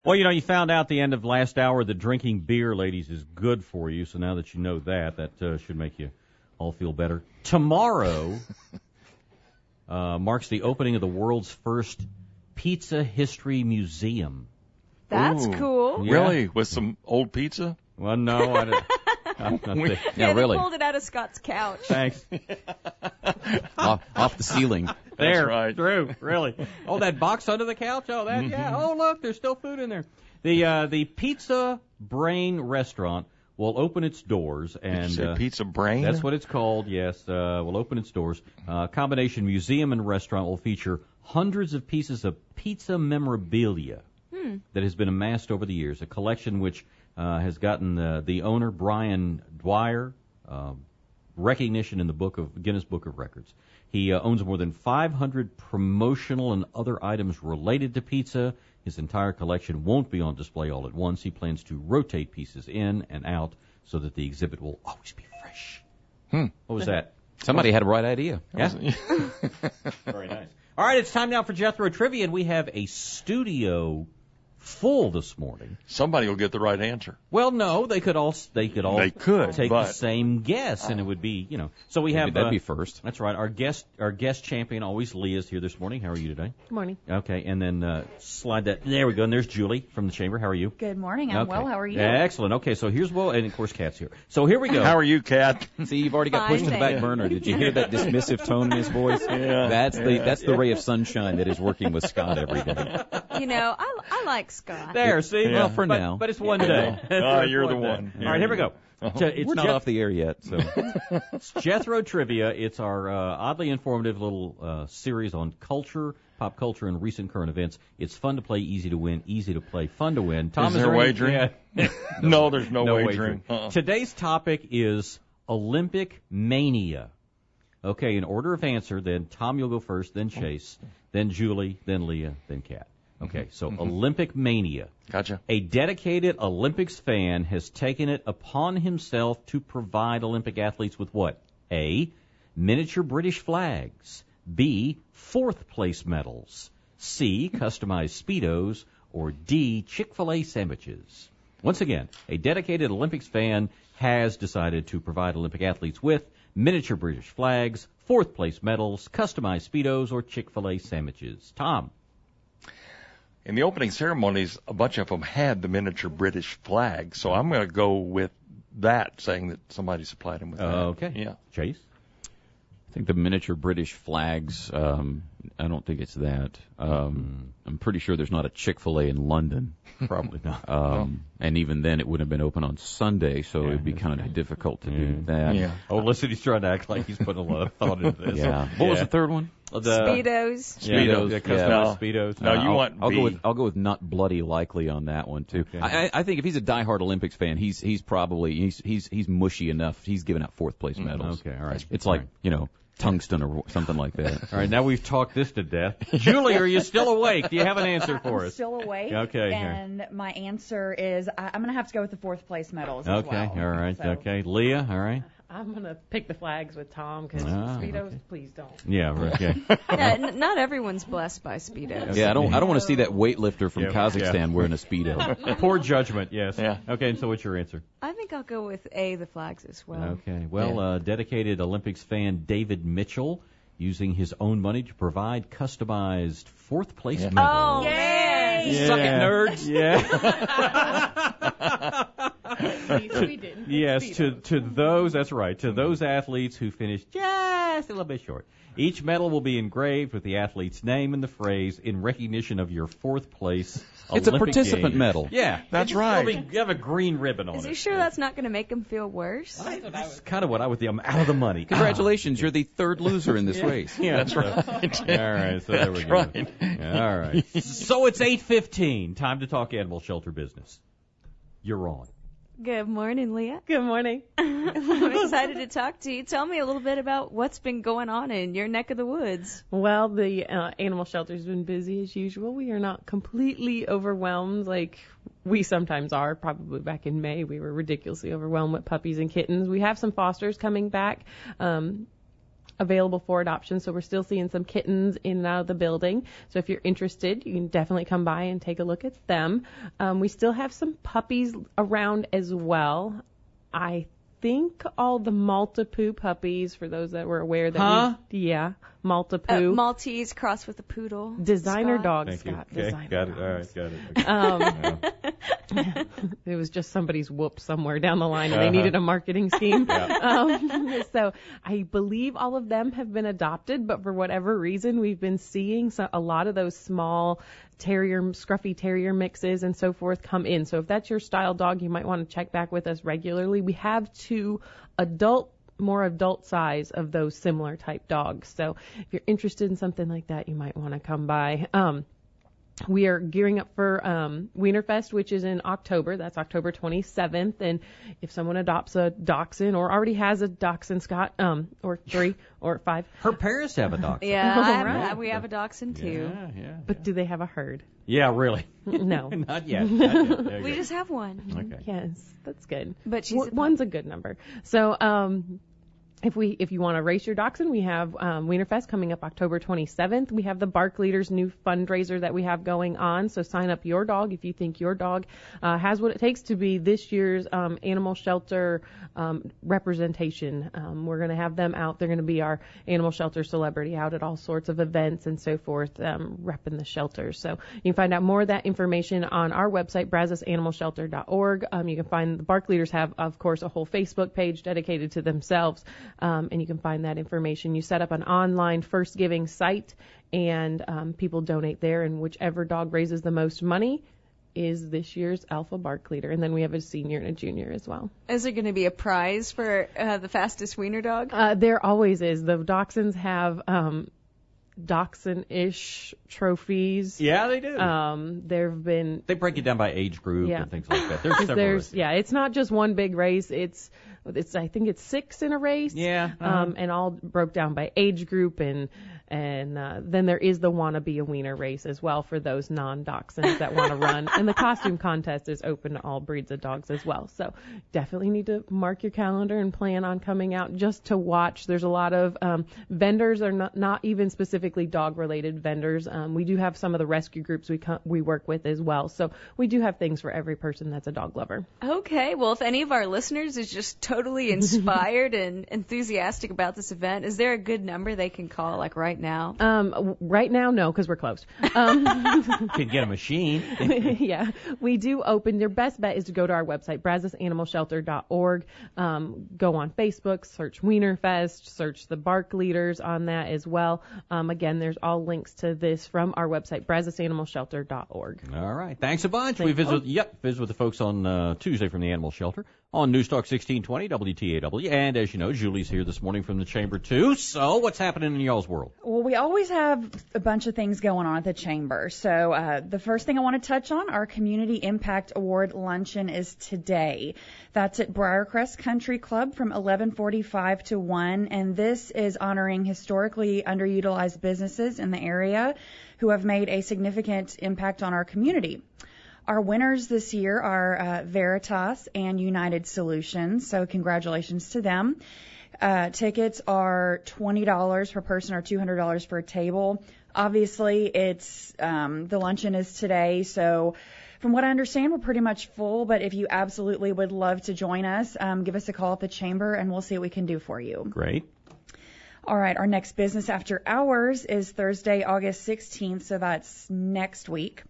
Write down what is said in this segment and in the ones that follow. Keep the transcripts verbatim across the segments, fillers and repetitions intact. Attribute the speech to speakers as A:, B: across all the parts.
A: Well, you know, you found out the end of last hour that drinking beer, ladies, is good for you. So now that you know that, that uh, should make you all feel better. Tomorrow uh, marks the opening of the world's first Pizza History Museum.
B: That's
C: Ooh,
B: cool.
A: Yeah.
C: Really? With some old pizza?
A: Well, no, I didn't. I'm not
C: We-
A: there.
B: Yeah,
D: Yeah, really.
B: they pulled it out of Scott's couch.
A: Thanks.
D: off, off the ceiling.
A: There,
C: right.
A: Drew, really. Oh, that box under the couch? Oh, that, yeah. Oh, look, there's still food in there. The uh, the Pizza Brain restaurant will open its doors,
C: Did
A: and
C: you say
A: uh,
C: pizza brain?
A: that's what it's called. Yes, uh, will open its doors. Uh, combination museum and restaurant will feature hundreds of pieces of pizza memorabilia that has been amassed over the years. A collection which uh, has gotten the the owner Brian Dwyer um, recognition in the book of Guinness Book of Records. He uh, owns more than five hundred promotional and other items related to pizza. His entire collection won't be on display all at once. He plans to rotate pieces in and out so that the exhibit will always be fresh.
C: Hmm.
A: What was that?
D: Somebody had a right idea.
A: Yeah? Very nice. All right, it's time now for Jethro Trivia, and we have a studio full this morning.
C: Somebody will get the right answer.
A: Well, no, they could all they could all
C: They could,
A: take
C: but-
A: the same guess, and it would be, you know. So we
D: Maybe
A: have
D: that'd
A: uh,
D: be first.
A: That's right. Our guest our guest champion always Leah's here this morning. How are you today?
E: Good morning.
A: Okay, and then uh, slide that. There we go. And there's Julie from the chamber. How are you?
E: Good morning. I'm
A: Okay.
E: well. How are you?
A: Excellent. Okay, so here's well, and of course, Kat's here. So here we go.
C: How are you, Kat?
D: See, you've already got
B: Fine,
D: pushed to the back
B: thanks.
D: burner. Did you hear that dismissive tone in his voice?
C: Yeah,
D: That's the
C: yeah.
D: that's the ray of sunshine that is working with Scott every day.
B: You know, I, I like Scott.
A: There, see?
C: Yeah.
A: Well,
D: for
A: but,
D: now.
A: But it's one day.
C: Ah,
A: It's
C: you're the
A: day.
C: one.
A: All right, here we go. So it's
D: We're not
A: Jeth-
D: off the air yet, so
A: It's Jethro Trivia. It's our uh, oddly informative little uh, series on culture, pop culture, and recent current events. It's fun to play, easy to win, easy to play, fun to win. Tom,
C: Is
A: is
C: there
A: any-
C: wagering?
A: Yeah.
C: No, there's no,
A: No
C: wagering. Uh-uh.
A: Today's topic is Olympic mania. Okay, in order of answer, then Tom, you'll go first, then Chase, then Julie, then Leah, then Kat. Okay, so Olympic mania.
C: Gotcha.
A: A dedicated Olympics fan has taken it upon himself to provide Olympic athletes with what? A. Miniature British flags. B. Fourth place medals. C. Customized Speedos. Or D. Chick-fil-A sandwiches. Once again, a dedicated Olympics fan has decided to provide Olympic athletes with miniature British flags, fourth place medals, customized Speedos, or Chick-fil-A sandwiches. Tom.
C: In the opening ceremonies, a bunch of them had the miniature British flag, so I'm going to go with that, saying that somebody supplied them with that.
A: Uh, okay.
C: Yeah.
A: Chase?
D: I think the miniature British flags, um, I don't think it's that. Um, I'm pretty sure there's not a Chick-fil-A in London.
A: Probably not.
D: Um, and even then, it wouldn't have been open on Sunday, so
A: Yeah,
D: it'd be
A: that's
D: kind of difficult to do that.
C: Yeah.
A: Oh, listen, he's trying to act like he's putting a lot of thought into this.
D: Yeah. What was
A: Yeah.
D: the third one?
A: The,
B: Speedos.
A: Yeah,
D: Speedos,
A: Yeah, customized
D: yeah.
A: Speedos.
C: No,
D: Uh,
C: you
D: I'll,
C: want
D: I'll
C: B.
D: go with I'll go with not bloody likely on that one too.
A: Okay.
D: I, I I think if he's a diehard Olympics fan, he's he's probably he's he's he's mushy enough. He's giving out fourth place medals.
A: Okay, all right.
D: It's like you know tungsten or something like that.
A: All right, now we've talked this to death. Julie, are you still awake? Do you have an answer for
E: I'm
A: us?
E: still awake.
A: Okay, here.
E: And my answer is I, I'm going to have to go with the fourth place medals. as
A: Okay,
E: well.
A: all right,
E: So,
A: okay. Leah, all right.
F: I'm going to pick the flags with Tom because
A: Ah,
F: Speedos,
A: okay.
F: please don't.
A: Yeah, right, okay.
B: Yeah, n- not everyone's blessed by Speedos.
D: Yeah, I don't I don't want to see that weightlifter from
A: Yeah,
D: Kazakhstan
A: yeah.
D: wearing a speedo.
A: Poor judgment, yes.
C: Yeah.
A: Okay, and so what's your answer?
B: I think I'll go with A, the flags as well.
A: Okay, well,
C: Yeah.
A: uh, dedicated Olympics fan David Mitchell using his own money to provide customized fourth place
C: Yeah.
A: medals.
B: Oh, man.
A: Yeah.
D: Suck it, nerds.
A: Yeah.
F: we, we didn't.
A: Yes,
F: Speedos.
A: to to those, that's right, to those athletes who finished just a little bit short. Each medal will be engraved with the athlete's name and the phrase in recognition of your fourth place.
D: It's a
A: Olympic
D: participant
A: Games.
D: medal.
A: Yeah,
C: That's
A: It's-
C: right.
A: it'll be- You have a green ribbon on
B: Is
A: it.
B: he sure that's not going to make him feel worse?
A: That's kind of what I would think. I'm out of the money.
D: Congratulations, you're the third loser in this race.
A: Yeah,
C: That's right.
A: All right, so there we
C: That's
A: go.
C: right.
A: Yeah, all right. So it's eight fifteen. Time to talk animal shelter business. You're on.
B: Good morning, Leah.
F: Good morning.
B: I'm excited to talk to you. Tell me a little bit about what's been going on in your neck of the woods.
F: Well, the uh, animal shelter's been busy as usual. We are not completely overwhelmed like we sometimes are. Probably back in May, we were ridiculously overwhelmed with puppies and kittens. We have some fosters coming back. Um, available for adoption, so we're still seeing some kittens in and out of the building. So if you're interested, you can definitely come by and take a look at them. Um, we still have some puppies around as well. I think all the Maltipoo puppies, for those that were aware that
A: Huh?
F: we, yeah,
B: Uh,
F: Maltipoo.
B: Maltese crossed with a poodle.
F: Designer
B: Scott.
F: dog,
A: Thank you.
F: Scott.
A: Okay,
F: Designer
A: got it.
F: dogs.
A: All right, got it. Okay.
F: Um,
A: Yeah.
F: it was just somebody's whoop somewhere down the line, and they
A: Uh-huh.
F: needed a marketing scheme.
A: Yeah.
F: Um, so I believe all of them have been adopted, but for whatever reason, we've been seeing so, a lot of those small terrier, scruffy terrier mixes and so forth come in. So if that's your style dog, you might want to check back with us regularly. We have two adult more adult size of those similar type dogs. So if you're interested in something like that, you might want to come by. Um, we are gearing up for um, Wienerfest, which is in October. That's October twenty-seventh. And if someone adopts a dachshund or already has a dachshund, Scott, um, or three or five,
A: Her parents have a dachshund.
B: Yeah,
F: All
B: I have-
F: right.
B: we have a dachshund too.
A: Yeah, yeah.
F: but do they have a herd?
A: Yeah, really.
F: No.
A: Not yet. Not yet. There you
B: We
A: go.
B: just have one.
A: Okay.
F: Yes, that's good.
B: But she's
F: W-
B: a
F: one's a good number. So, um, if we if you want to race your dachshund, we have um, Wienerfest coming up October twenty-seventh. We have the Bark Leaders new fundraiser that we have going on. So sign up your dog if you think your dog uh, has what it takes to be this year's um, animal shelter um, representation. Um, we're going to have them out. They're going to be our animal shelter celebrity out at all sorts of events and so forth, um, repping the shelters. So you can find out more of that information on our website, brazos animal shelter dot org. Um, you can find the Bark Leaders have, of course, a whole Facebook page dedicated to themselves. Um, and you can find that information. You set up an online first giving site, and um, people donate there, and whichever dog raises the most money is this year's Alpha Bark Leader. And then we have a senior and a junior as well.
B: Is there going to be a prize for uh, the fastest wiener dog?
F: Uh, there always is. The dachshunds have um, dachshund-ish trophies.
A: Yeah, they do.
F: Um, there have been
A: they break it down by age group
F: Yeah.
A: and things like that. There's
F: 'cause
A: several.
F: there's
A: races.
F: yeah, it's not just one big race. It's it's I think it's six in a race.
A: Yeah, uh-huh.
F: Um, and all broke down by age group, and and uh, then there is the wanna be a wiener race as well for those non-dachshunds that want to run. And the costume contest is open to all breeds of dogs as well. So definitely need to mark your calendar and plan on coming out just to watch. There's a lot of um, vendors, are not not even specifically dog-related vendors. Um, we do have some of the rescue groups we co- we work with as well. So we do have things for every person that's a dog lover.
B: Okay, well, if any of our listeners is just totally inspired and enthusiastic about this event, is there a good number they can call, like right now?
F: Um, w- right now, no, because we're closed. Um,
A: Can get a machine.
F: yeah, we do open. Your best bet is to go to our website, brazos animal shelter dot org. Um, go on Facebook, search Wienerfest, search the Bark Leaders on that as well. Um, again, there's all links to this from our website, brazos animal shelter dot org.
A: All right. Thanks a bunch. We visit, yep, visit with the folks on uh, Tuesday from the Animal Shelter on News Talk sixteen twenty W T A W. And as you know, Julie's here this morning from the Chamber too. So what's happening in y'all's world?
E: Well, we always have a bunch of things going on at the Chamber. So uh, the first thing I want to touch on, our Community Impact Award Luncheon is today. That's at Briarcrest Country Club from eleven forty-five to one. And this is honoring historically underutilized businesses in the area who have made a significant impact on our community. Our winners this year are uh, Veritas and United Solutions, so congratulations to them. Uh, tickets are twenty dollars per person or two hundred dollars for a table. Obviously, it's um, the luncheon is today, so from what I understand, we're pretty much full, but if you absolutely would love to join us, um, give us a call at the Chamber, and we'll see what we can do for you.
A: Great.
E: All right, our next business after hours is Thursday, August sixteenth, so that's next week.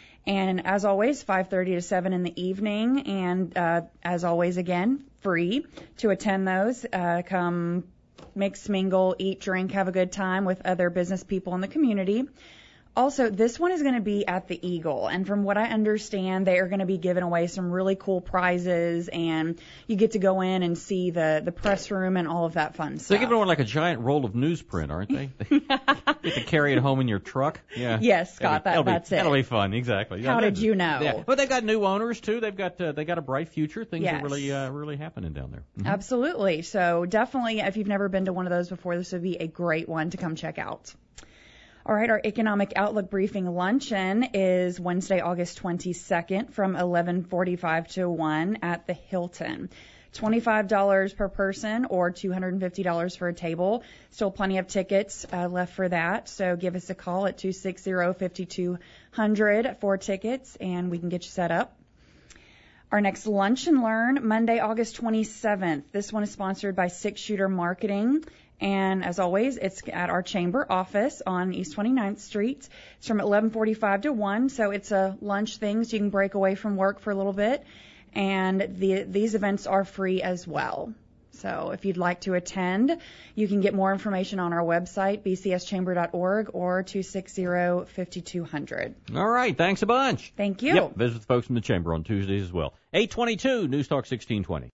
E: And as always, five thirty to seven in the evening, and uh, as always, again, free to attend those. Uh, come mix, mingle, eat, drink, have a good time with other business people in the community. Also, this one is going to be at the Eagle, and from what I understand, they are going to be giving away some really cool prizes, and you get to go in and see the, the press room and all of that fun stuff.
A: They're giving away like a giant roll of newsprint, aren't they? You have to carry it home in your truck. Yeah.
E: Yes, Scott,
A: That'll
E: that,
A: be,
E: that's it.
A: That'll be fun. Exactly.
E: How
A: Yeah,
E: did you know?
A: Yeah. But they've got new owners too. They've got uh, they got a bright future. Things
E: Yes.
A: are really uh, really happening down there. Mhm.
E: Absolutely. So definitely, if you've never been to one of those before, this would be a great one to come check out. All right, our Economic Outlook Briefing Luncheon is Wednesday, August twenty-second from eleven forty-five to one at the Hilton. twenty-five dollars per person or two hundred fifty dollars for a table. Still plenty of tickets uh, left for that. So give us a call at two six zero, five two zero zero for tickets, and we can get you set up. Our next Lunch and Learn, Monday, August twenty-seventh. This one is sponsored by Six Shooter Marketing. And as always, it's at our chamber office on East twenty-ninth Street. It's from eleven forty-five to one, so it's a lunch thing, so you can break away from work for a little bit. And the, these events are free as well. So if you'd like to attend, you can get more information on our website, b c s chamber dot org, or two six zero, five two zero zero.
A: All right. Thanks a bunch.
E: Thank you.
A: Yep. Visit the folks from the chamber on Tuesdays as well. eight twenty-two, News Talk sixteen twenty.